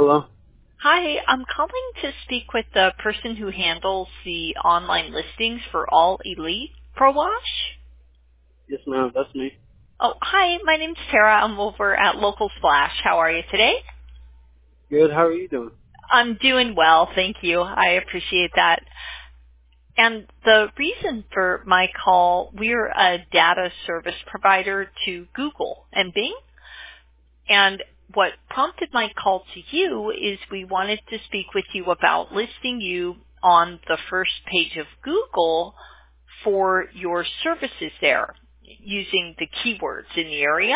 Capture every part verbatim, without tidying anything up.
Hello? Hi, I'm calling to speak with the person who handles the online listings for All Elite Pro Wash. Yes, ma'am. That's me. Oh, hi, my name's Tara. I'm over at Local Splash. How are you today? Good. How are you doing? I'm doing well, thank you. I appreciate that. And the reason for my call, we're a data service provider to Google and Bing. And what prompted my call to you is we wanted to speak with you about listing you on the first page of Google for your services there using the keywords in the area.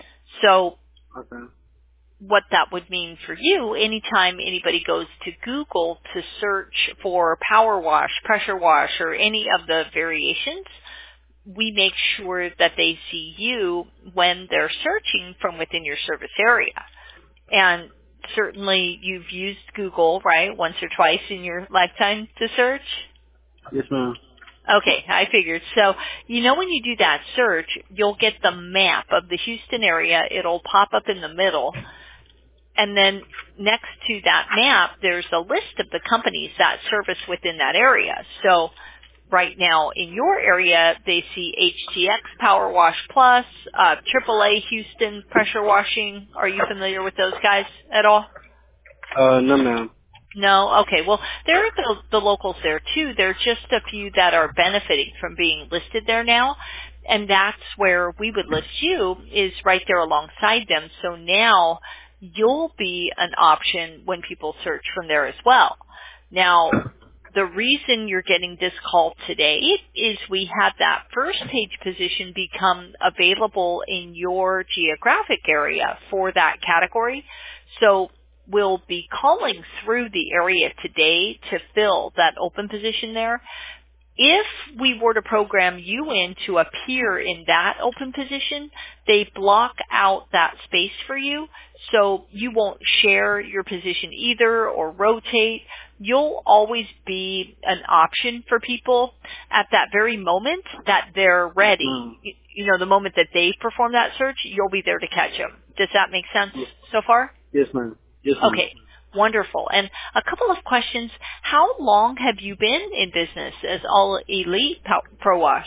So Okay. what that would mean for you, anytime anybody goes to Google to search for power wash, pressure wash, or any of the variations, we make sure that they see you when they're searching from within your service area. And certainly you've used Google, right, once or twice in your lifetime to search? Yes, ma'am. Okay, I figured. So, you know when you do that search, you'll get the map of the Houston area. It'll pop up in the middle. And then next to that map, there's a list of the companies that service within that area. So right now in your area, they see H T X Power Wash Plus, uh, triple A Houston Pressure Washing. Are you familiar with those guys at all? Uh, no, ma'am. No? Okay. Well, there are the, the locals there too. There are just a few that are benefiting from being listed there now. And that's where we would list you, is right there alongside them. So now you'll be an option when people search from there as well. Now, the reason you're getting this call today is we had that first page position become available in your geographic area for that category. So we'll be calling through the area today to fill that open position there. If we were to program you in to appear in that open position, they block out that space for you, so you won't share your position either or rotate. You'll always be an option for people at that very moment that they're ready. Mm. You, you know, the moment that they perform that search, you'll be there to catch them. Does that make sense Yes, so far? yes, ma'am. Yes, ma'am. Okay, wonderful. And a couple of questions. How long have you been in business as All Elite Pow- Pro Wash?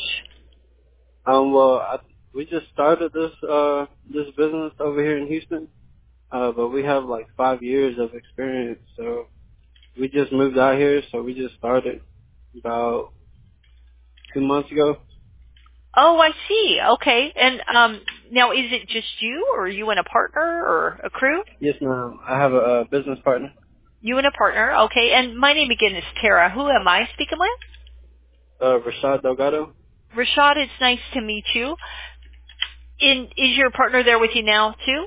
Um, well, I, we just started this, uh, this business over here in Houston. Uh, but we have like five years of experience. So we just moved out here. So we just started about two months ago. Oh, I see. Okay. And um, now is it just you, or are you and a partner or a crew? Yes, ma'am. I have a, uh business partner. You and a partner. Okay. And my name again is Tara. Who am I speaking with? Uh, Rashad Delgado. Rashad, it's nice to meet you. In, is your partner there with you now, too?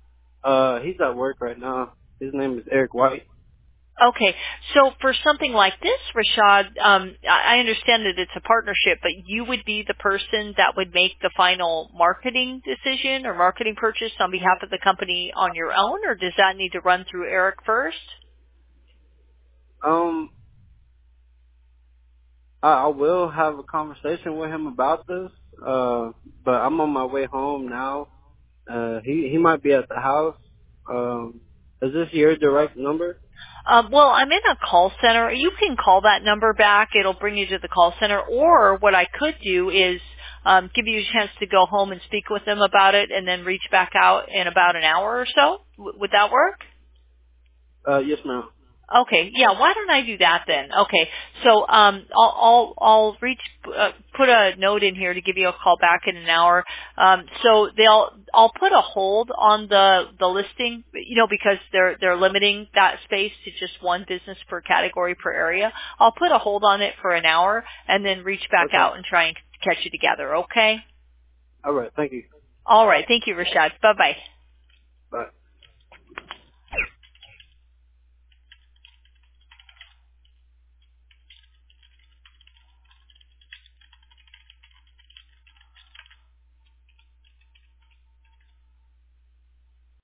Uh, he's at work right now. His name is Eric White. Okay, so for something like this, Rashad, um, I I understand that it's a partnership, but you would be the person that would make the final marketing decision or marketing purchase on behalf of the company on your own, or does that need to run through Eric first? Um, I, I will have a conversation with him about this, uh, but I'm on my way home now. Uh, he, he might be at the house. Um, is this your direct number? Um, well, I'm in a call center. You can call that number back. It'll bring you to the call center. Or what I could do is um, give you a chance to go home and speak with them about it and then reach back out in about an hour or so. W- would that work? Uh, yes, ma'am. Okay, yeah. Why don't I do that then? Okay, so um, I'll I'll, I'll reach uh, put a note in here to give you a call back in an hour. Um, so they'll I'll put a hold on the the listing, you know, because they're they're limiting that space to just one business per category per area. I'll put a hold on it for an hour and then reach back Okay. out and try and catch you together. Okay. All right. Thank you. All right. Thank you, Rashad. Bye bye. Bye.